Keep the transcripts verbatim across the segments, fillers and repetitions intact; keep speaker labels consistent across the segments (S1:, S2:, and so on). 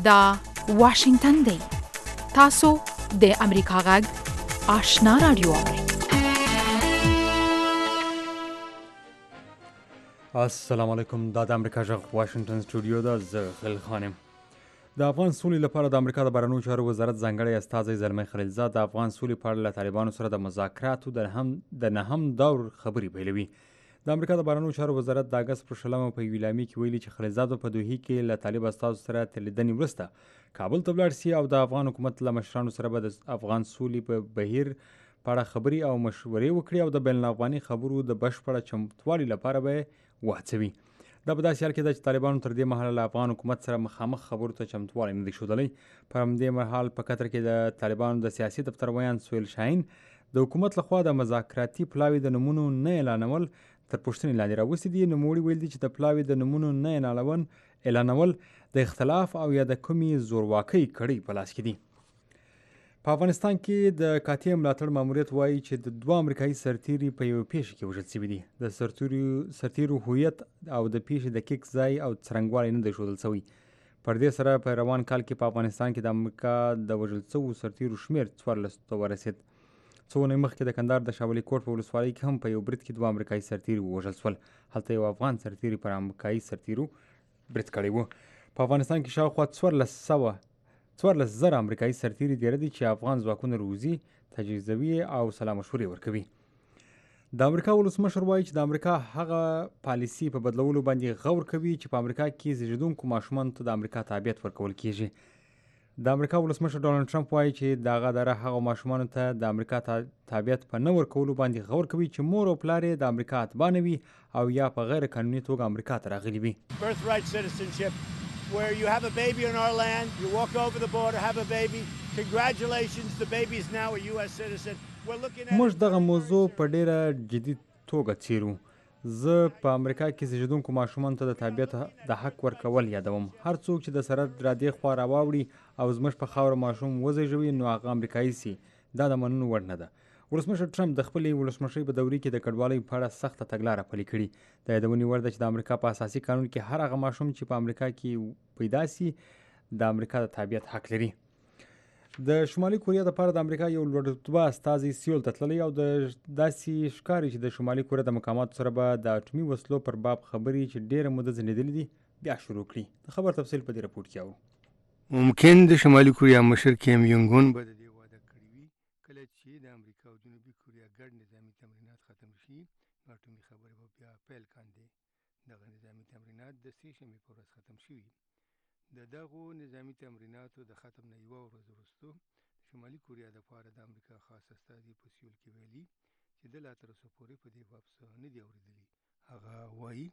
S1: دا واشنگتن دی. تاسو د امریکا غږ آشنا رادیو اورئ.
S2: السلام علیکم. دا د امریکا غږ واشنگتن سټوډیو ده. زه غل خانم. د افغان سولې لپاره د امریکا د بهرنیو چارو وزارت ځانګړی استازی زلمی خلیلزاد د افغان سولې په اړه له طالبانو سره د مذاکراتو د هم د نهم دور خبرې پیلوي. د امریکا د بهرنیو چارو وزارت د اګست پر شلمه په یوې اعلامیې کې ویلي چې خلیلزاد په دوحې کې له طالب استازو سره تر لیدنې وروسته کابل ته ولاړ سي او د افغان حکومت له مشرانو سره به د افغان سولې په بهیر په اړه خبرې او مشورې وکړي او د بین الافغاني خبرو د بشپړه چمتووالي لپاره به وهڅوي. دا په داسې حال کې ده چې طالبانو تر دې مهاله له افغان حکومت سره مخامخ خبرو ته چمتووالی نه دی ښودلی. په همدې مهال په قطر کې د طالبانو د سیاسي دفتر ویان سهیل شاهین د حکومت لخوا د مذاکراتي پلاوي د نومونو نه اعلانول تر پوښتنې لاندې راوستي دي. نوموړي ویل دي چې د پلاوي د نومونو نه اعلانول د اختلاف او یا د کومې زورواکۍ کړۍ په لاس کې دي. په افغانستان کې د قاطع ملاتړ ماموریت وایي چې د دوه امریکایي سرتیري په یوه پیښه کې وژل شوي دي. د سرتیرو هویت او د پیښې دقیق ځای او څرنګوالی نه دی ښودل شوی. پر دې سره په روان کال کې په افغانستان کې د امریکا د وژل شوو سرتیرو شمېر څوارلسو ته ورسېد. څو اونۍ مخکې د کندهار د شاه ولي کوټ په ولسوالۍ کې هم په یو برید کې دوه امریکایي سرتیري ووژل شول. هلته یو افغان سرتیري پر امریکایي سرتیرو برید کړی و. په افغانستان کې شاوخوا څوارلس سوه څوارلس زره امریکایي سرتیري ډېره دي چې افغان ځواکونه روزي، تجهیزوي او سلا مشورې ورکوي. د امریکا ولسمشر وایي چې د امریکا هغه پالیسي په بدلولو باندې غور کوي چې په امریکا کې زیږېدونکو ماشومانو ته د امریکا تابعیت ورکول کیږي. د امریکا ولسمشر ډونالډ ټرمپ وایي چې دغه اداره هغه ماشومانو ته د امریکا تابعیت په نه ورکولو باندې غور کوي چې مور او پلار یې د امریکا اتباع نه وي او یا په غیر قانوني توګه امریکا ته راغلي وي.
S3: Where you have a baby in our land, you walk over the border, have a baby. Congratulations, the baby is now a U S citizen. We're looking at
S2: موږ دغه موضوع په ډیره جدي توګه څیړو. زه په امریکا کې زیږېدونکو ماشومانو ته د تابعیت د حق ورکول یادوم. هر څوک چې د سرحد را دې خوا راواوړي او زموږ په خاوره ماشوم وزېږوي نو هغه امریکایي سي. دا د منلو وړ نه ده. ولسمشر ټرمپ د خپلې ولسمشرۍ په دورې کې د کډوالۍ په اړه سخته تګلاره پلې کړې. د یادونې وړ ده چې د امریکا په اساسي قانون کې هر هغه ماشوم چې په امریکا کې پیدا سي د امریکا د تابعیت حق لري. د شمالي کوریا لپاره د امریکا یو لوړ رتبه استازی سیول ته تللی او د داسې ښکاري چې د شمالي کوریا د مقاماتو سره به د اټومي وسلو پر باب خبرې چې ډېره موده ځنډېدلې دي بیا شروع کړي. د خبر تفصیل په دې رپورټ کې اورو.
S4: ممکن د شمالي کوریا مشر کیم یونګ اون به د دې وعده کړې وي کله چې د امریکا او جنوبي کوریا ګډ نظامي تمرینات ختم شي نو اټومي خبرې به بیا پیل کاندي. دغه نظامي تمرینات د سې شنبې په ورځ ختم شوي. د دغو نظامي تمریناتو د ختم نه یوه ورځ وروسته شمالي کوریا دپاره د امریکا خاص استازي په سیول کې ویلي چې د لا تر اوسه پورې په دې باب څه نه دي اورېدلي. هغه وایي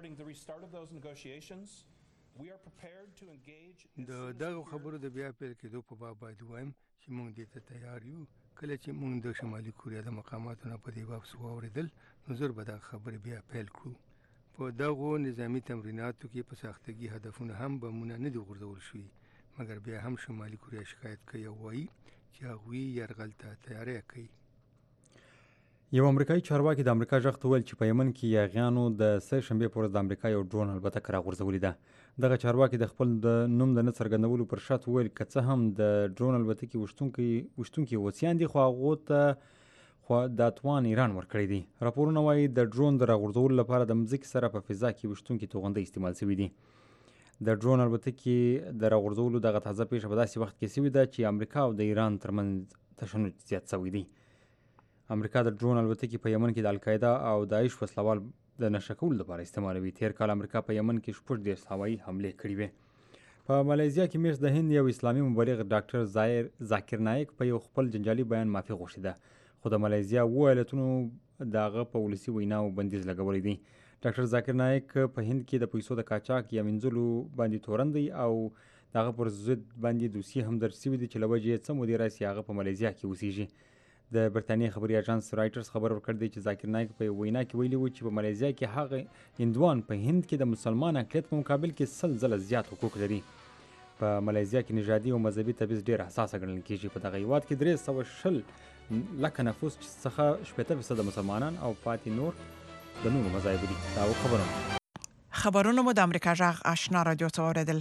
S4: د دغو خبرو د بیا پیل کېدو په باب باید ووایم چې موږ دې ته تیار یو. کله چې موږ د شمالي کوریا د مقاماتو نه په دې باب څه واورېدل نو زر به دغه خبرې بیا پیل کړو. په دغو نظامي تمریناتو کې په ساختګي هدفونه هم بمونه نه دي غورځول شوي، مګر بیا هم شمالي کوریا شکایت کوي او وایي چې هغوی یرغل ته تیاری کوي.
S2: یو امریکایي چارواکي د امریکا غږ ته وویل چې په یمن کې یاغیانو د سه شنبې په ورځ د امریکا یو ډرون البتکه راغورځولې ده. دغه چارواکي د خپل د نوم د نه څرګندولو پر شرط وویل که څه هم د ډرون البتکې وشتونکي روسیان دي خو هغو ته خو دا توان ایران ورکړی دی. راپورونه وایي د ډرون د راغورځولو لپاره د مځکې سره په فضا کې وشتونکي توغندۍ استعمال شوي دي. د ډرون البتکې د راغورځولو دغه تازه پیښه په داسې وخت کې شوې ده چې امریکا او د ایران ترمنځ تشنج زیات شوی دی. امریکا د ډرون البتکې په یمن کې د القاعده او داعش وسلوال د نشه کولو لپاره استعمالوي. تېر کال امریکا په یمن کې شپږ دېرش هوایي حملې کړې وې. په مالیزیا کې میاشت د هند یو اسلامي مبلغ ډاکټر ذاکر نایک په یو خپل جنجالي بیان معافي غوښتې ده، خو د مالیزیا اووه ایالتونو د هغه په ولسي ویناو بندیز لګولی دی. ډاکټر ذاکر نایک په هند کې د پیسو د قاچاق یا مینځلو باندې تورن دی او د هغه پر ضد باندې دوسیې هم درج شوي دي چې له وجې یې څه مودې راسي هغه په مالیزیا کې اوسیږي. د برټانیې خبري اژانس رایټرز خبر ورکړ دی چې ذاکر نایک په وینا کې ویلي و چې په مالیزیا کې هغه هندوان په هند کې د مسلمان اقلیت په مقابل کې سل ځله زیات حقوق لري. په مالیزیا کې نژادي او مذهبي تبعیض ډېر حساسه ګڼل کېږي. په دغه هېواد کې درې سوه شل لکه نفوس څخه شپېته فیصده مسلمانان او پاتې نور د نورو مذاهبو دي. دا خبرونه
S5: خبرونه مو د امریکا غږ آشنا رادیو ته واوریدل.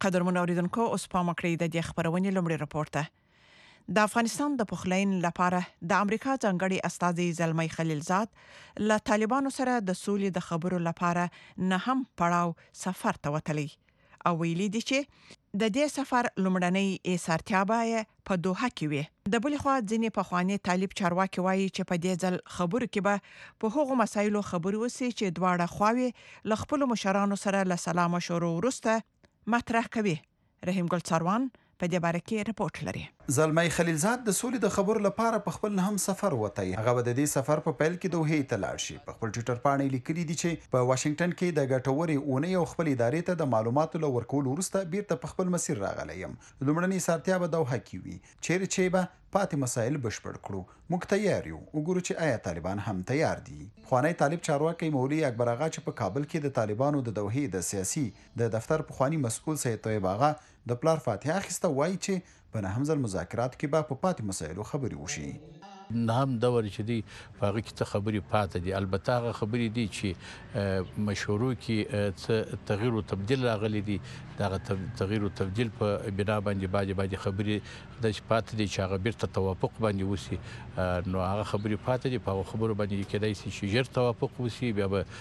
S5: قدرمن اوریدونکو اوس په مکړې د دې خبرونې لومړی راپورته د افغانستان د پخلاین لپاره د امریکا ځانګړي استازي زلمی خلیلزاد له طالبانو سره د سولې د خبرو لپاره نه هم پړاو سفر ته وتلی او ویلي دي چې د دې سفر لومړنۍ ایثارتیا به په دوحه کې وي د بل خوا ځینې پخوانی طالب چارواکي وایي چې په دې ځل خبرو کې به په هغو مسایلو خبرو وسی چې دواړه خواوې ل خپل مشرانو سره له سلام مشورو وروسته مطرح کوي. رحیم ګل څاروان په دې باره کې رپورټ لري.
S6: زلمی خلیلزاد د سولې د خبرو لپاره په خپل هم سفر وتی. هغه به د دې سفر په پیل کې دوحې ته لاړ شي. په خپل ټویټر باندې لیکلي دي چې په واشنگټن کې د ګټورې اونۍ او خپل ادارې ته د معلوماتو له ورکول وروسته بیرته په خپل مسیر راغلی یم. لومړنۍ سارتیا به دوحه کې وي چیرې چې به پاتې مسایل بشپړ کړو. موږ تیار یو. وګورو چې آیا طالبان هم تیار دي. خوانی طالب چارواکي مولوی اکبر آغا چې په کابل کې د طالبانو د دوحې د سیاسي د دفتر پخوانی مسؤل سید طیب آغا د پلار فاتحه اخیسته وایي چې په نهم ځل مذاکرات کې به په پاتې مسایلو خبرې وشي.
S7: نهم دور چې دی هغه کې ته خبرې پاتې دي. البته هغه خبرې دي چې مشورو کې تغییر او تبديل راغلي دي. دا تغییر او تبديل په بنا باندې باندې باندې خبرې د پاتې دي چې هغه بیرته توافق باندې وسی. نو هغه خبرې پاتې دي. په خبرو باندې کېدای شي چې ژر توافق وسی بیا به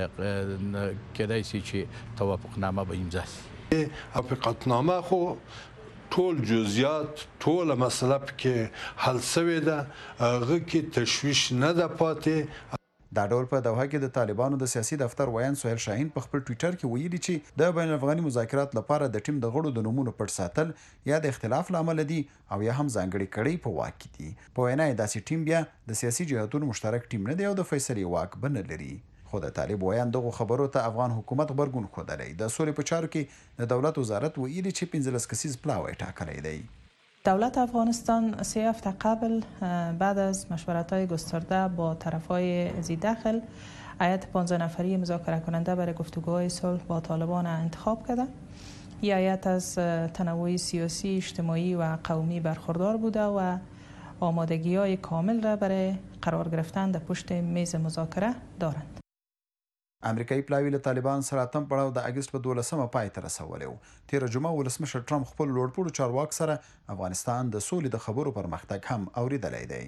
S7: د کېدای شي چې توافق نامه به امضا شي.
S8: موافقتنامه خو ټول جزئیات ټول مسله کې حل شوې ده. هغه کې تشویش نه ده پاتې.
S6: دا ډول په دوحه کې د طالبانو د سیاسي دفتر ویان سهیل شاهین په خپل ټویټر کې ویلي چې د بین الافغاني مذاکرات لپاره د ټیم د غړو د نومونو پټ ساتل یا د اختلاف لامل دي او یا هم ځانګړي کړي په واک کې دي. په وینا یې داسې ټیم بیا د سیاسي جهاتونو مشترک ټیم نه دی او د فیصلې واک به نه لري. خو د طالب ویان دغه خبرو ته افغان حکومت غبرګون ښودلی. د سولې په چارو کې د دولت وزارت ویلي چې پنځلس کسیز پلاوی ټاکلی دی.
S9: دولت افغانستان سه هفته قبل بعد از مشورت‌های گسترده با طرف‌های ذی دخل هیئت پانزده نفری مذاکره کننده برای گفتگوهای صلح با طالبان انتخاب کرده. این هیئت از تنوع سیاسی، اجتماعی و قومی برخوردار بوده و آمادگی‌های کامل را برای قرار گرفتن در پشت میز مذاکره دارند.
S6: امریکایي پلاوی له طالبان سره اتم پړاو د اګست په دولسمه پای ته رسولی و. تېره جمعه ولسمشر ټرمپ خپل لوړپوړو چارواکو سره افغانستان د سولې د خبرو پرمختګ هم اوریدلی دی.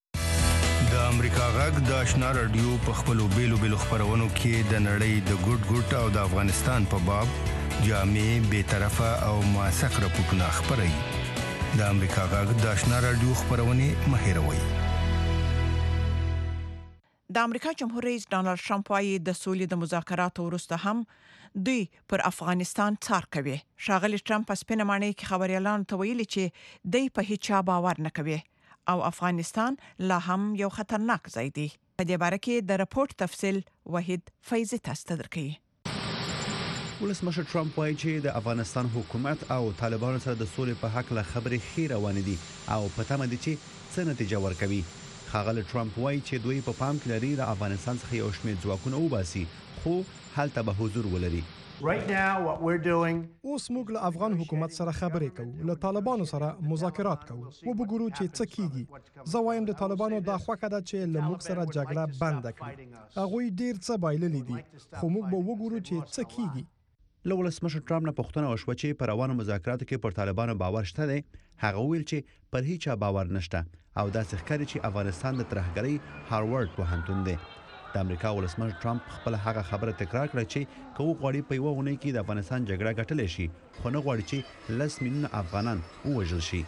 S4: د امریکا غږ د آشنا رادیو په خپلو بیلو بیلو خپرونو کې د نړۍ د ګوټ ګوټ او د افغانستان په باب جامع، بېطرفه او موثق راپورټونه خپروي. د امریکا غږ د آشنا رادیو خپرونې مه هېروئ.
S5: د امریکا جمهور رئیس ډانلډ ټرمپ وايي د سولې د مذاکراتو وروسته هم دوی پر افغانستان څار کوي. ښاغلي ټرمپ په سپینه ماڼۍ کې خبريالانو ته ویلي چې دوی په هیڅ چا باور نه کوي او افغانستان لا هم یو خطرناک ځای دی. په دې باره کې د راپورټ تفصیل وحید فیضي تاسو ته درکوي.
S10: ولسمشر ټرمپ وایي چې د افغانستان حکومت او طالبانو سره د سولې په حق له خبرې ښې روانې دي او په تمه دي چې څه نتیجه ورکوي. ښاغلی ټرمپ وایي چې دوی په پام کې لري د افغانستان څخه یو شمېر ځواکونه وباسي خو هلته به حضور ولري.
S11: اوس موږ له افغان حکومت سره خبرې کوو، له طالبانو سره مذاکرات کوو و وګورو چې څه کیږي. زه وایم د طالبانو دا خوښه ده چې له موږ سره جګړه بنده کړي. هغوی ډیر څه بایللي دي خو موږ به وګورو چې څه کیږي.
S10: له ولسمشر ټرمپ نه پوښتنه وشوه چې په روانو مذاکراتو کې پر طالبانو باور شته دی. هغه ویل چې پر هیچا باور نشته او داسې ښکاري چې افغانستان د ترهګرۍ هاروارد پوهنتون دی. د امریکا ولسمشر ټرمپ خپل هغه خبره تکرار کړه چې که وغواړي په یوه اونۍ کې د افغانستان جګړه ګټلی شي خو نه غواړي چې لس میلیونه افغانان ووژل شي.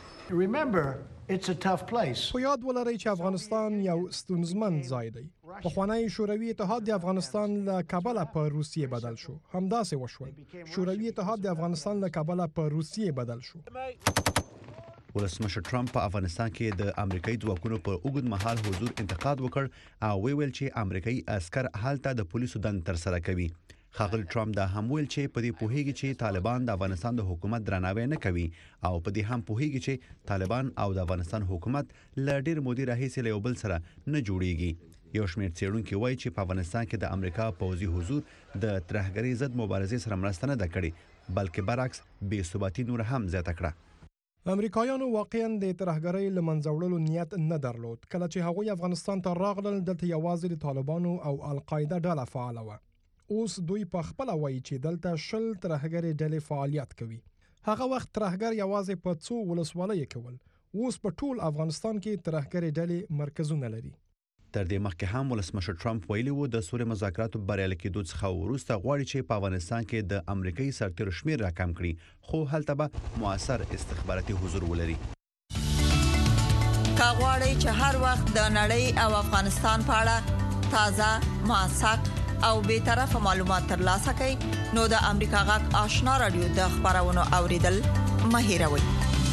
S11: خو یاد ولرئ چې افغانستان یو ستونزمن ځای دی. پخوانی شوروي اتحاد د افغانستان له کابله په روسیې بدل شو. همداسې وشول. شوروي اتحاد د افغانستان له کابله په روسیې بدل شو.
S10: ولسمشر ټرمپ په افغانستان کې د امریکایي ځواکونو په اوږد مهال حضور انتقاد وکړ او ویل چې امریکایي عسکر هلته د پولیسو دند ترسره کوي. ښاغلی ټرمپ دا هم ویل چې په دې پوهیږي چې طالبان د افغانستان د حکومت درناوی نه کوي او په دې هم پوهیږي چې طالبان او د افغانستان حکومت له ډېر مودې راهیسې له یو بل سره نه جوړیږي. یو شمېر څېړونکي وایي چې په افغانستان کې د امریکا پوځي حضور د ترهګرۍ ضد مبارزې سره مرسته نه ده کړې بلکې برعکس بې ثباتي نور هم زیاته کړه.
S11: امریکایانو واقعا د ترهګرۍ له منځه وړلو نیت نه درلود. کله چې هغوی افغانستان ته راغلل دلته یوازې د طالبانو او القاعده ډله فعاله وه. اوس دوی په خپله وایي چې دلته شل ترهګرې ډلې فعالیت کوي. هغه وخت ترهګر یوازې په څو ولسوالیو کول، اوس په ټول افغانستان کې ترهګرې ډلې مرکزونه لري.
S10: تر دې مخکې هم ولسمشر ټرمپ ویلي و د سولې مذاکراتو بریالي کېدو څخه وروسته غواړي چې په افغانستان کې د امریکایي سرتیرو شمېر راکم کړي، خو هلته به مؤثر استخباراتي حضور ولري.
S12: که غواړئ چې هر وخت د نړۍ او افغانستان په اړه تازه، موثق او بی‌طرفه معلومات ترلاسه کړئ، نو د امریکا غږ آشنا رادیو د خبرونو اوریدل مه هېروئ.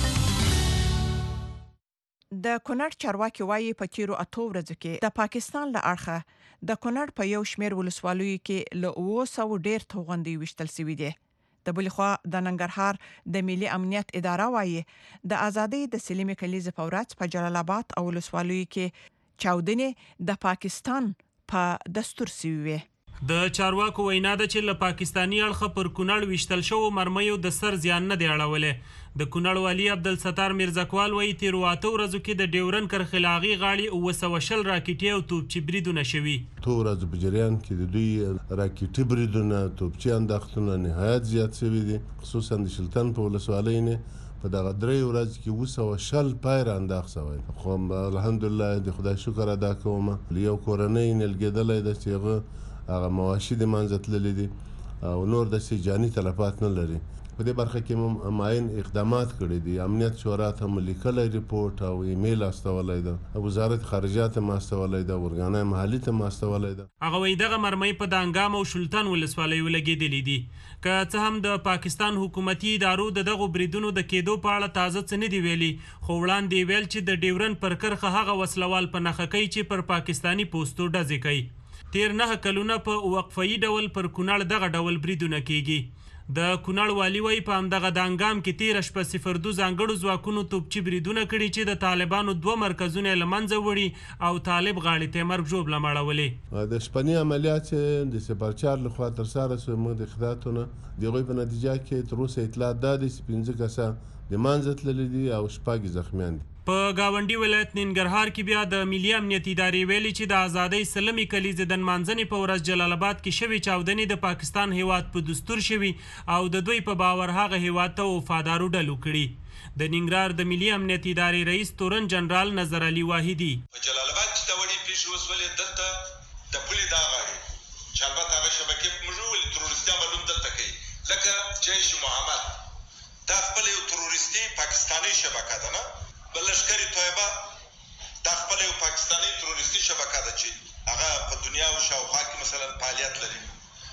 S5: د کونړ چارواکي وایي په تیرو اتو ورځو کې د پاکستان له اړخه د کونړ په یو شمېر ولسوالیو کې له اوه سوه ډېر توغندۍ ویشتل شوي دي. د بلې خوا د ننګرهار د ملي امنیت اداره وایي د ازادۍ د سلیمې کلیزې په ورځ په جلال آباد او ولسوالیو کې چاودنې د پاکستان په دستور شوي وي.
S13: د چارواکو وینا ده چې له پاکستاني اړخه پر کونړ ویشتل شوو مرمیو د سر زیان نه دی اړولی. د کونړ والي عبدالستار میرزکوال وایي تیرو اته ورځو کې د ډیورن کرښې له هغې غاړې اوه سوه شل راکټې او توپچي بریدونه شوي.
S8: اتو ورځو په جریان کې د دوی راکټي بریدونه، توپچي انداختونه نهایت زیات شوي دي، خصوصا د شلتن په ولسوالۍ نه په دغه درې ورځو کې اوه سوه شل پای رانداخ شوی. خو الحمدلله د خدای شکر ادا کوم یو کورنۍ نلګېدلی ده چې هغه هغه مواشي د منځه تللي دي او نور داسې جاني تلفات نه لري. په دې برخه کې هم معین اقدامات کړي دي. امنیت شورا ته هم لیکلی ریپورټ او ایمیل استولی ده، وزارت خارجات هم استولی ده، ورګانای محلي ته هم استولی ده.
S13: هغه وایي دغه مرمۍ په دانګام او شلتن ولسوالیو لګېدلې دي. که څه هم د پاکستان حکومتي ادارو د دغو بریدونو د کېدو په اړه تازه څه نه دي ویلي، خو وړاندې ویل چې د ډیورن پر کرښه هغه وسلوال په نښه کوي چې پر پاکستاني پوستو ډزې کوي. تیر نه کلونه په وقفه‌یي ډول پر کونړ دغه ډول بریدونه کیږي. د کونړ والي وایي په همدغه دانګام کې تیره شپه صفر دو ځانګړو ځواکونو توپچي بریدونه کړي چې د طالبانو دوه مرکزونه یې له منځه وړي او طالب غاړې ته مرګ ژوبله مړولې.
S8: د شپني عملیات چې د سپرچار لخوا ترسره شوي موږ د اخداتونه د هغوی په نتیجه کې تر اوسه اطلاعات دا دي چې پنځه کسه د منځه تللي دي او شپږ زخمیان دي.
S13: په گاونډي ولایت ننګرهار کې بیا د ملي امنیت ادارې ویلي چې د ازادۍ سلمې کلیزې د نمانځنې په ورځ جلال آباد کې شوې چاودنې د پاکستان هیواد په دستور شوي او د دوی په باور هغه هیواد ته وفادارو ډلو کړي. د ننګرهار د ملي امنیت ادارې رئیس تورن جنرال نظر علي واحدي
S14: په جلال آباد کې د وړې پیښې وسولې دلته د پولې دا غاړې چې البته هغه شبکې په موږ ولې تروریستي عملونه دلته کوي، لکه جیش محمد دا خپل یو تروریستي پاکستاني شبکه ده نه، بل لشکري طیبه دا خپل یو پاکستاني تروریستي شبکه ده چې هغه په دنیا او شاوخوا کې مثلا فعالیت لري.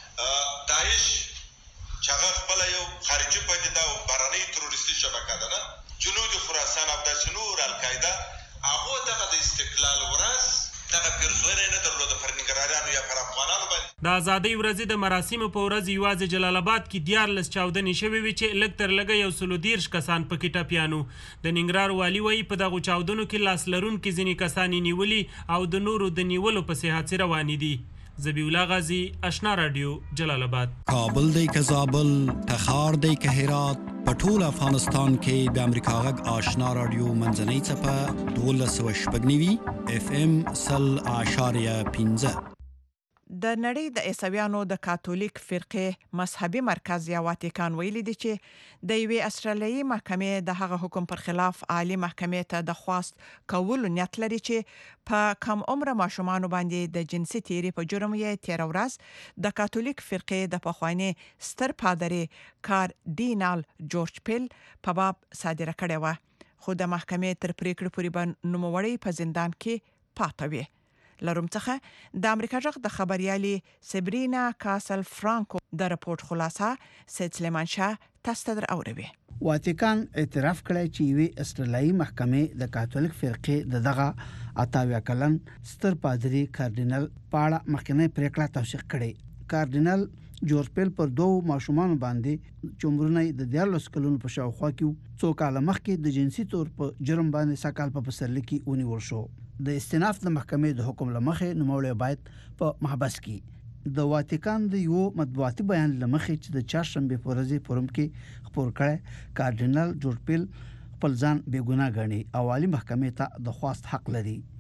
S14: داعش چې هغه خپل یو خارجي پدیده او بهرنۍ تروریستي شبکه ده نه، جنوب خراسان او داسې نور القاعده هغه دغه د استقلال ورځ دغه پیرزونه نه درلوده پر ننګرهاریانو یا پر افغانانو باندې.
S13: د ازادۍ ورځې د مراسمو په ورځ یوازې جلال آباد کې دیارلس چاودنې شوې وې چې لږ تر لږه یو سلو دېرش کسان پکې ټپیانو. د ننګرهار والي وایي په دغو چاودنو کې لاس لرونکي ځینې کسان یې نیولي او د نورو د نیولو پسې هڅې روانې دي. زبی الله غازی، آشنا رادیو، جلال آباد.
S15: کابل دی که زابل، تخار دی که هرات، په ټول افغانستان کې د امریکا غږ آشنا رادیو منځنۍ څپه دولس سوه شپږ نوي اف ام سل اعشاریه پنځه.
S5: د نړۍ د عیسویانو د کاتولیک فرقې مذهبي مرکز یا واتیکان ویلي دی چې د یوې استرالیایي محکمې د هغه حکم پر خلاف عالی محکمې ته د خواست کولو نیت لري چې په کم عمره ماشومانو باندې د جنسي تیري په جرم یې تیره ورځ د کاتولیک فرقې د پخواني ستر پادري کاردینال جورج پیل په باب صادره کړې وه، خو د محکمې تر پریکړې پورې به نوموړی په زندان کې پاته وي. لروم څخه د امریکا غږ د خبريالي سبرینا کاسل فرانکو د رپورت خلاصه سید سلیمان شاه تاسو ته اوروي.
S16: واتیکان اعتراف کړی چې یوې استرالیایي محکمې د کاتولیک فرقې د دغه اتاویا کلن ستر پادری کاردینال پاړه مخکنی پریکړه توثیق کړې. کاردینال جورج پیل پر دوه ماشومان باندې چمرونه د دیارلس کلونو په شاوخوا کې څو کال مخکې د جنسي تور په جرم باندې سکهال په پسرلي کې ونیول شو. د استئناف د محکمې د حکم لمخې نوموړی باید په محبس کې. د واتیکان د یو مطبوعاتي بیان لمخې چې د چهارشنبه په ورځ فورم کې خبر کړی کاردینال جورج پیل خپل ځان بې ګناه ګڼي او عالی محکمې ته د خواست حق لري.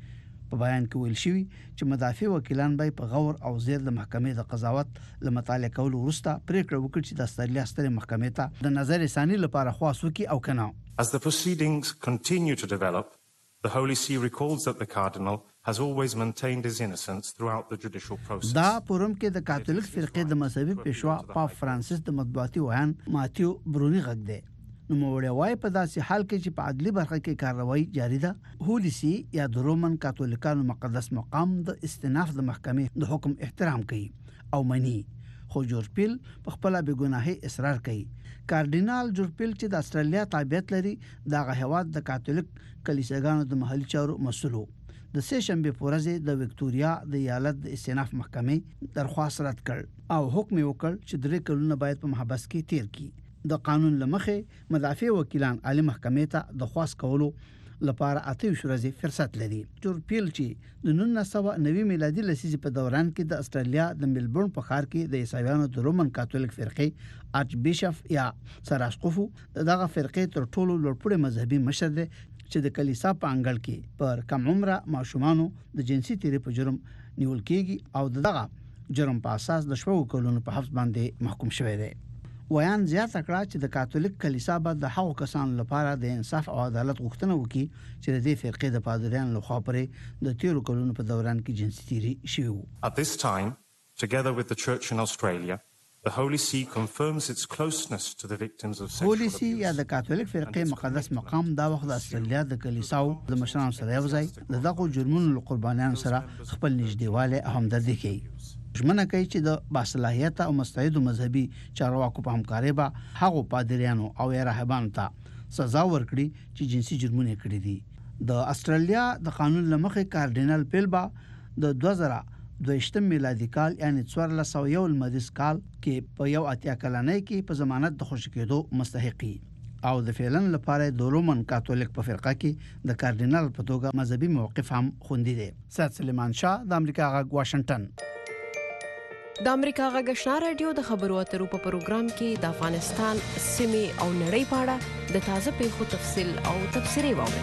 S16: په بیان کې ویل شوی چې مدافع وکیلان به په غور او زیر د محکمې د قضاوت لمطالعه کولو وروسته پریکړه وکړي چې د استرالیا سترې محکمې ته د نظر ثاني لپاره خواست وکړي او کنه.
S17: As the proceedings continue to develop, the Holy See recalls that the Cardinal has always maintained his innocence throughout the judicial process.
S16: دا پروم کې د کاتولیک فرقې د مذهبي پیشوا پاپ فرانسیس د مطبوعاتي ویان ماتیو برونی غږ دی. نو موړی وای په داسې حال کې چې په عدلي برخه کې کاروایی جاری ده، هولي سی یا د رومن کاتولیکانو مقدس مقام د استئناف د محکمې د حکم احترام کوي او مني، خو جورج پیل په خپل بېګناهي اصرار کوي. کارډینال جورج پیل چې د استرالیا تابعیت لري دغه هیواد د کاتولیک کلیساګانو د محلي چارو مسؤل د سه شنبه په ورځ د وکټوريا د ایالت د استئناف محکمې درخواست رد کړ او حکم وکړ چې درې کلونه باید په محبس کې تیر کړي. د قانون لمخې مدافع وکیلان عالی محکمې ته د خواست کولو لپاره اته ورځې فرصت لري. جورج پیل چې د نولس سوه نوي میلادي لسیزې په دوران کې د استرالیا د ملبورن په ښار کې د عیسویانو د رومن کاتولیک فرقې ارچ بیشپ یا سراسقفو دغه فرقې تر ټولو لوړپوړي مذهبي مشر دی چې د کلیسا په انګړ کې پر کم عمره ماشومانو د جنسي تیری په جرم نیول کېږي او دغه جرم په اساس د شپږو کلونو په حبس باندې محکوم شوی دی. ویان زیاته کړه چې د کاتولیک کلیسا به د هغو کسانو لپاره د انصاف او عدالت غوښتنه وکړي چې د دې فرقې د پادریانو لخوا پرې د تیرو کلونو په دوران کې جنسي تیری شوی و.
S17: At this time, together with the Church in Australia, the Holy See confirms its closeness to the victims of sexual
S16: هولي
S17: abuse.
S16: سی یا د کاتولیک فرقې مقدس مقام دا وخت د استرالیا د کلیساو د مشرانو سره یو ځای د دغو جرمونو له قربانیانو سره خپل نږدېوالی او همدردي کوي. ژمنه کوي چې د باصلاحیته او مستعدو مذهبي چارواکو په همکارۍ به هغو پادریانو او یا راهبانو ته سزا ورکړي چې جنسي جرمونه کړي دي. د استرالیا د قانون له مخې کارډینال پیل به د دوه زره دویشتم میلادي کال یعنی څوارلس سوه یو لمریز کال کې په یو اتیا کلنۍ کې په ضمانت د خوشي کېدو مستحقي او د فعلن لپاره د رومن کاتولیک په فرقه کې د کارډینال په توګه مذهبي موقف هم خوندي دی. سید سلیمان شاه د امریکا غږ واشنگټن.
S18: د امریکا غږ آشنا رادیو د خبرو اترو په پروګرام کې د افغانستان سیمې او نړۍ په اړه د تازه پیښو تفصیل او تبصرې واورئ.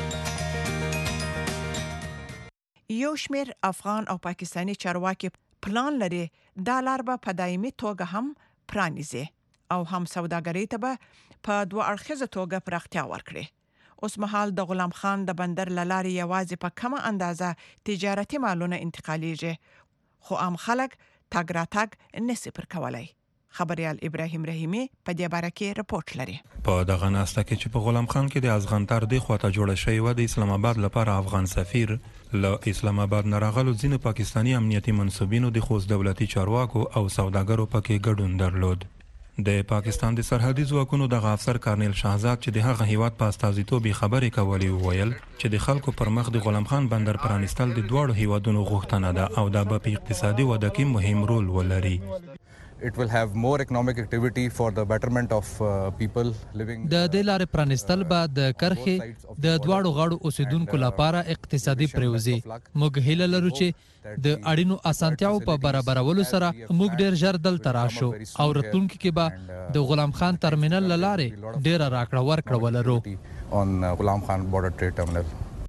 S5: یو شمېر افغان او پاکستاني چارواکي پلان لري دا لار به په دایمي توګه هم پرانیزي او هم سوداګرۍ ته به په دوه اړخیزه توګه پراختیا ورکړي. اوس مهال د غلام خان د بندر لارې یوازې په کمه اندازه تجارتي مالونه انتقالیږي، خو عام خلک تاګ راتاګ نسی پر کولای. خبريال ابراهيم رحیمي په دې باره کې رپورت لري.
S19: په دغه ناسته کې چې په غلام خان کې د ازغنتر دی خواته جوړه شوې و د اسلام آباد لپاره افغان سفیر له اسلام آباد نه راغلو ځینو پاکستانی امنیتي منصبینو د خوست دولتي چارواکو او سوداګرو پکې ګډون درلود. د پاکستان د سرحدي ځواکونو دغه افسر کارنیل شهزاد چې د هغه هیواد په استازیتوب خبرې کولې وویل چې د خلکو پر مخ د غلام خان بندر پرانیستل د دواړو هیوادونو غوښتنه ده او دا به په اقتصادي وده کې مهم رول ولري.
S20: It will have more economic activity for the betterment of uh, people living.
S21: د دې لارې پرانیستل به د کرخې د دواړو غاړو اوسیدونکو لپاره اقتصادي پریوزي. موږ هیله لرو چې د اړینو اسانتیاو په برابرولو سره موږ ډیر ژر دلته راشو او راتلونکي کې به د غلام خان ترمینل لارې ډیر راکړه ورکړه ولرو.
S20: On uh, Ghulam Khan border trade terminal.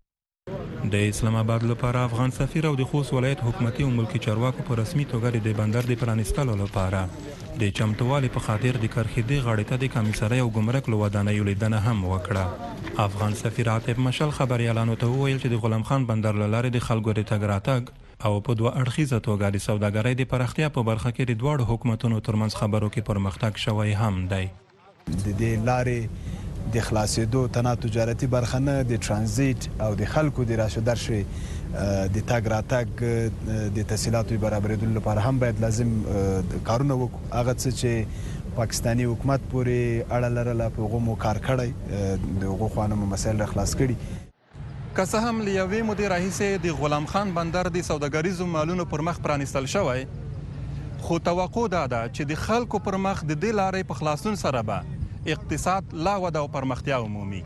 S19: د اسلام آباد لپاره افغان سفیر او د خوست ولایت حکومتي او ملکی چارواکو په رسمي توګه د بندر د پرانیستلو لپاره د چمتووالي په خاطر د کرخېدي غاړې ته د کمیسرۍ او ګمرک له ودانیو لیدنه هم وکړه. افغان سفیر عاطف مشل خبريالانو ته وویل چې د غلام خان بندر له لارې د خلکو د تګ راتګ او په دوه اړخیزه توګه د سوداګرۍ د پراختیا په برخه کې د دواړو حکومتونو ترمنځ خبرو کې پرمختګ شوی هم دی.
S22: د دې لارې د خلاصېدو تنها تجارتي برخه نه د ترانزیت او د خلکو د راشه درشه د تګ راتګ د تسهیلاتو برابرېدلو لپاره هم باید لازم کارونه وکړو. هغه څه چې پاکستاني حکومت پورې اړه لرله په هغو مو کار کړی، د هغو خوا نه مو مسایل راخلاص کړي.
S19: که څه هم له یوې مودې راهیسې د غلام خان بندر د سوداګریزو مالونو پر مخ پرانیستل شوی، خو توقع دا ده چې د خلکو پر مخ د دې لارې په خلاصون سره به اقتصاد لا وده او پرمختیا عمومي.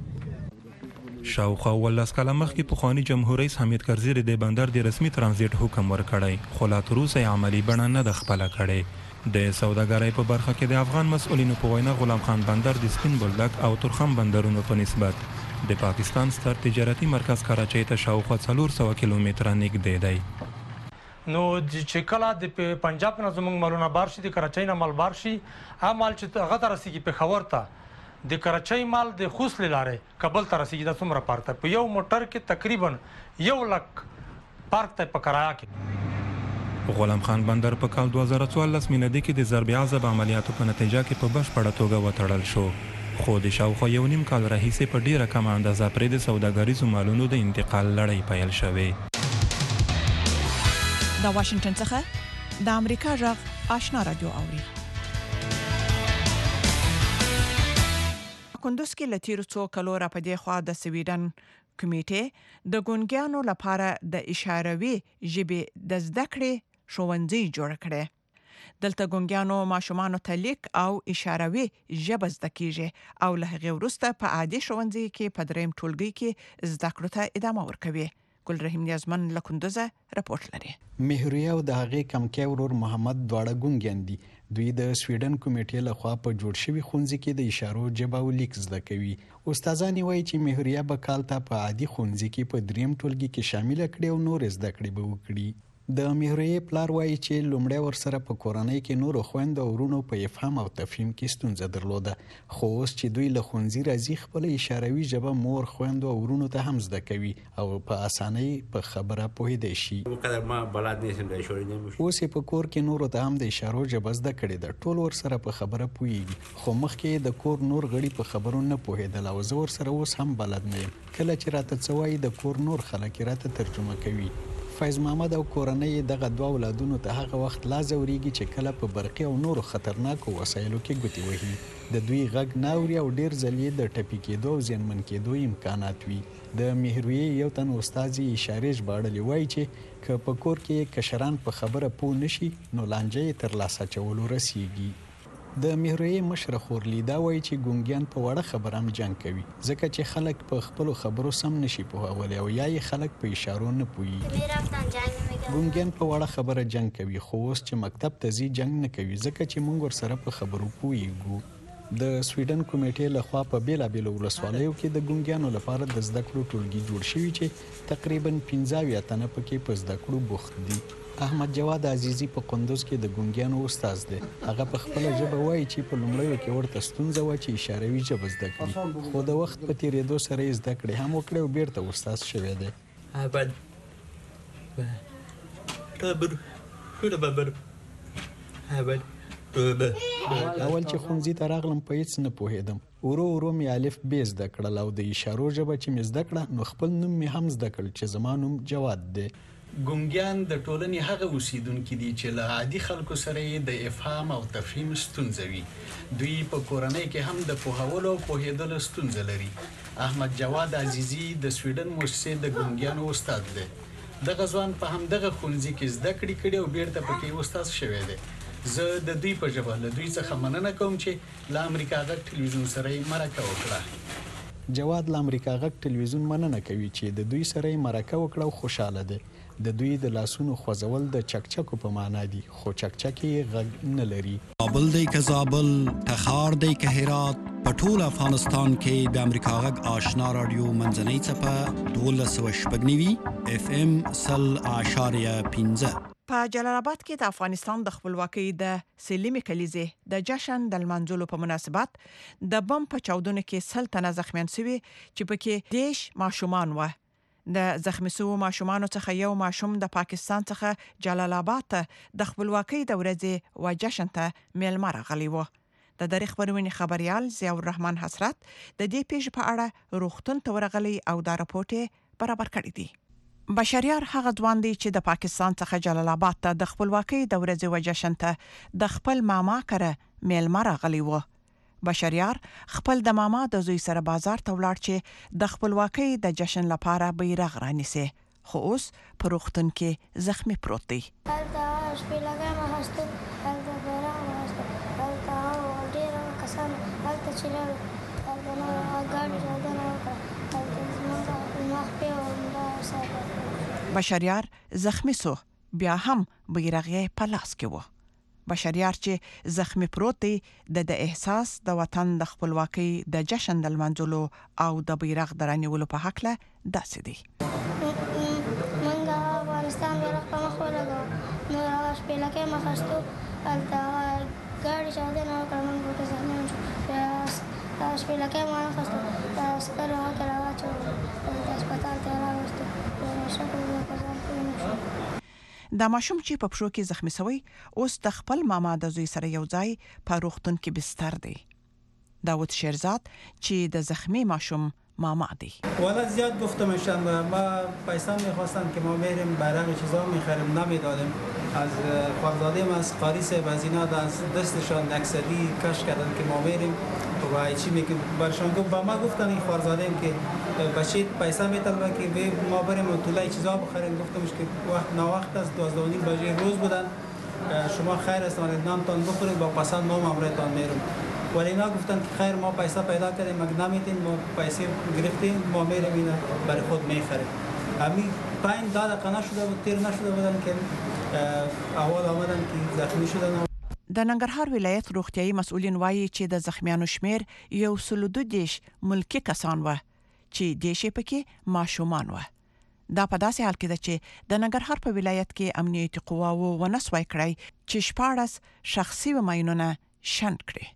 S19: شاوخوا ولس کاله مخکې پخواني جمهور رئیس حمید کرزي د بندر د رسمي ترانزیت حکم ورکړی، خو لا تر اوسه عملي بڼه نه ده خپله کړې. د سوداګرۍ په برخه کې د افغان مسؤلینو په وینا غلام خان بندر د سپین بولدک او ترخم بندرونو په نسبت د پاکستان ستر تجارتي مرکز کراچۍ ته شاوخوا څلور سوه کیلومتره نږدې دی.
S1: نو چې کله د پنجاب نه زموږ مالونه بار شي، د کراچۍ نه مال بار شي، هغه مال چې هغه ته رسېږي پېښور ته، د کراچۍ مال د خوست له لارې کابل ته رسېږي. دا څومره پارک ته په یو موټر کې تقریبا یو لک پارک ته په کرایه کې.
S19: غلام خان بندر په کال دوه زره څوارلس میلادي کې د ضرب عضب عملیاتو په نتیجه کې په بشپړه توګه وتړل شو، خو د شاوخوا یو نیم کال راهیسې په ډیره کمه اندازه پرې د سوداګریزو مالونو د انتقال لړۍ پیل شوې.
S5: د واشنگټن څخه د امریکا غږ آشنا رادیو اوري. کندوز کې لتیر څو کلو را پدې خوا د سویډن کمیټې د ګونګیانو لپاره د اشاروي ژبې د زده کړې ښوونځي جوړ کړي. دلته ګونګیانو ماشومانو ته لیک او اشاروي ژبه زده کیږي او له هغې وروسته په عادي ښوونځي کې په دریم ټولګي کې زده کړو ته ادامه ورکوي. ګل رحیم نیازمن له کندوزه راپورټ لري.
S3: مهریه او د هغې کمکی ورور محمد دواړه ګونګیان دي. دوی د سویډن کمیټې لخوا په جوړ شوي ښوونځي کې د اشارو ژبه او لیک زده کوي. استادان وایي چې مهریه به کال ته په عادي ښوونځي کې په دریم ټولګي کې شامل کړي او نور زده کړې به وکړي. د مهریه پلار وایي چې لومړی ورسره په کورنۍ کې نور خويند او ورونو په افهام او تفهیم کې ستونزه درلوده، خو اوس چې دوی له ښوونځي راځي خپل اشاروي ژبه مور خويند او ورونو ته هم زده کوي او په اسانۍ په خبره پوهیدای شي. اوس په کور کې نور ته هم د اشارو ژبه زده کړې ده، ټول ورسره په خبره پوهیږي، خو مخکې د کور نور غړي په خبرو نه پوهیدل او زه ورسره اوس هم بلد نه یم. کله چې راته څه وایي د کور نور خلک راته ترجمه کوي. فیض محمد او کورنۍ دغه دوه اولادونو ته هغه وخت لا ځورېږي چې کله په برقي او نورو خطرناکو وسایلو کې ګوتې وهي. د دوی غږ نه اوري او ډیر ځل یې د ټپي کېدو او زیانمن کېدو امکانات وي. د مهرویې یو تن استازي اشارې ژباړلې وایي چې که په کور کې کشران په خبره پوه نشي نو لانجه یې ترلاسه کولو رسیږي. د مهرویې مشره خور لیدا وایي چې ګونګیان په وړه خبره هم جنګ کوي ځکه چې خلک په خپلو خبرو سم نشي پوهولی او یا یې خلک په اشارو نه پوهیږي. ګونګیان په وړه خبره جنګ کوي خو اوس چې مکتب ته ځي جنګ نه کوي ځکه چې موږ ورسره په خبرو پوهیږو. د سویډن کمیټې لخوا په بیلابیلو ولسوالیو کې د ګونګیانو لپاره د زده کړو ټولګي جوړ شوي چې تقریبا پنځه اویا تنه پکې په زده کړو بوخت دي. احمد جواد عزیزی په قندوز کې د ګونګیانو استاد دی. هغه په خپل ژبه وایي چې په لومړیو کې ورته ستونزه و چې اشاروي ژبه زده کړي، خو د وخت په تیریدو سره یې زده کړې هم وکړې او بیرته استاد شوی دی. اول چې ښوونځي ته راغلم په هیڅ نه پوهېدم، ورو ورو مې الف ب زده کړل او د اشارو ژبه چې مې زده کړه نو خپل نوم مې هم زده کړل چې زما نوم جواد دی. ګونګیان د ټولنې هغه اوسیدونکي دي چې له عادي خلکو سره یې د افهام او تفهیم ستونزه وي. دوی په کورنۍ کې هم د پوهولو او پوهېدلو ستونزه لري. احمد جواد عزیزی د سویډن مؤسسې د ګونګیانو استاد دی. دغه ځوان په همدغه ښوونځي کې زده کړې کړي او بیرته پکې استاد شوی دی. زه د دوی په ژبه له دوی څخه مننه کوم چې له امریکا غږ ټلویزیون سره یې مرکه وکړه. جواد له امریکا غږ ټلویزیون مننه کوي چې د دوی سره یې مرکه وکړه او خوشاله دی. د دوی د لاسونو خوځول د چکچکو په معنا دي خو چکچکي غږ نه لري.
S15: کابل دی که زابل، تخار دی که هرات، په ټول افغانستان کې د امریکا غږ آشنا رادیو منځنۍ څپه دولس سوه شپږ نوي اف ام سل اعشاریه پنځه.
S5: په جلال آباد کې د افغانستان د خپلواکۍ د سلمې کلیزې د جشن د لمانځلو په مناسبت د بم په چاودنو کې سل تنه زخمیان شوي چې پکې دیش ماشومان و. د زخمی شوو ماشومانو څخه یو ماشوم د پاکستان څخه جلال آباد ته د خپلواکۍ د ورځې و جشن ته میلمه راغلی و. د دری خبرونې خبريال ضیاء الرحمن حسرت د دې پیښې په اړه روغتون ته ورغلی او دا راپورټ برابر کړی دی. بشریار هغه ځوان دی چې د پاکستان څخه جلال آباد ته د خپلواکۍ د ورځې و جشن ته د خپل ماما کره میلمه راغلی و. بشریار خپل د ماما د زوی سره بازار ته ولاړ چې د خپلواکۍ د جشن لپاره بیرغ رانیسي، خو اوس په روغتون کې زخمی پروت دی. بشریار زخمی سو بیا هم بیرغ په لاس کې و. بشریار چې زخمی پروت دی د احساس د وطن د خپلواکۍ د جشن د لمانځلو او د بیرغ درنیولو په حق له داسې دي.
S2: منګه افغانستان بیرغ په مخ ولګو نو راش په لکه مخستو الته ګاډي چاودنه وکړه موږ په ځانونه شو راش په لکه ما مخستو سکر هغه کړه واچو د هسپتال ته راوستو شکر په ځان کې
S5: دا ماشوم چې په پښو کې زخمی شوی اوس د خپل ماما د زوی سره یو ځای په روغتون کې بستر دی. داوود شیرزاد چې د زخمی ماشوم ماما دی.
S7: والا زیاد گفتم شنبه ما پیسه میخواستم که ما بریم برای چیزا میخریم نمیدادم. از خانزادیم از قاریس بزینا از دستشان نکسلی کش کردن که ما بریم و چی میگن برشان گفت با ما گفتن این خانزادیم که بچه پیسه میطلبه که ما بریم و طولای چیزا بخریم. گفتمش که وقت نا وقت است دوازده و نیم بجه روز بودن شما خیر است من نامتان بخورید با پسند ما مامرتان میرم. ولی اینا گفتن که خیر ما پیسه پیدا کردیم مگه نمیتین ما پیسه گرفتیم ما میریم اینا برای خود میخریم. همین پنج دقیقه نشده بود تیر نشده بودن که اول آمدن که زخمی شدن.
S5: د ننګرهار ولایت روغتیايي مسؤلین وایي چې د زخمیانو شمیر یو سل دو دیش ملکی کسان و چې دیشې پکې ماشومان و. دا په داسې حال کې ده چې د ننګرهار په ولایت کې امنیتي قواوو ونسوای کړی چې شپاړس شخصي وماینونه شنډ کړي.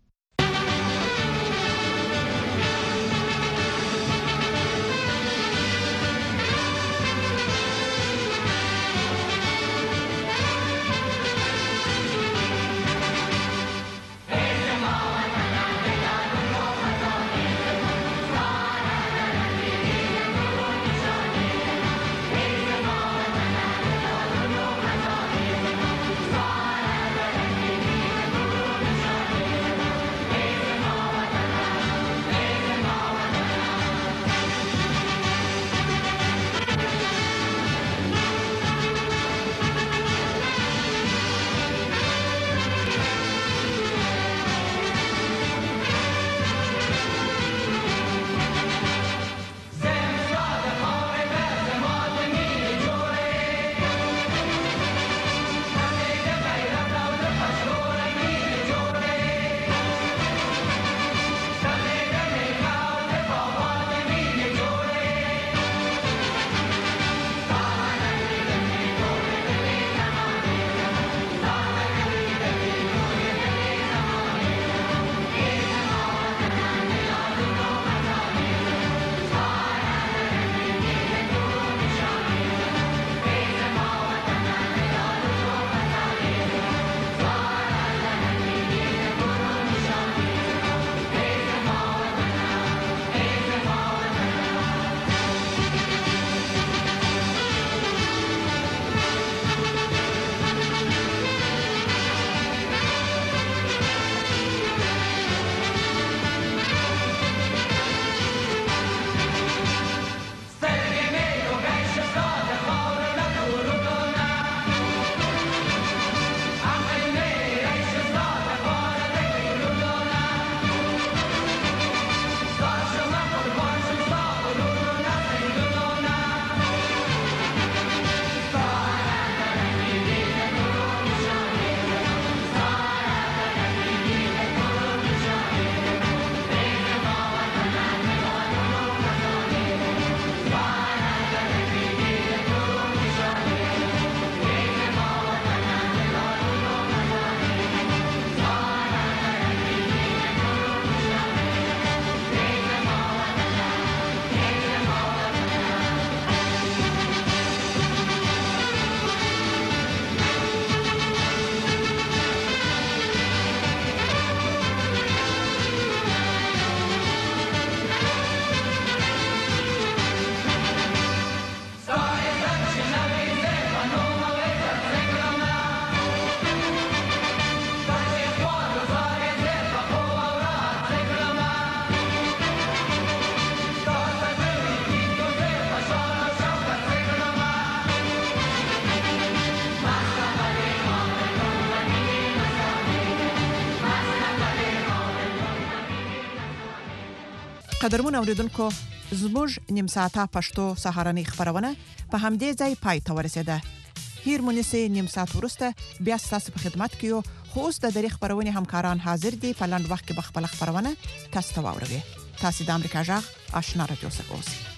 S5: قدرمن اوریدونکو زموږ نیم ساعته پښتو سهارنۍ خبرونه په همدې ځای پای ته ورسیده. هیر مونسه نیم ساعت ورسته بیا ستاسو په خدمت کې یو خو اوس د دری خبرونه همکاران حاضر دي په لاند وخت کې بخپل خبرونه تاسو ته واوروي. تاسو د امریکا جغ آشنا رادیو سره اوسئ.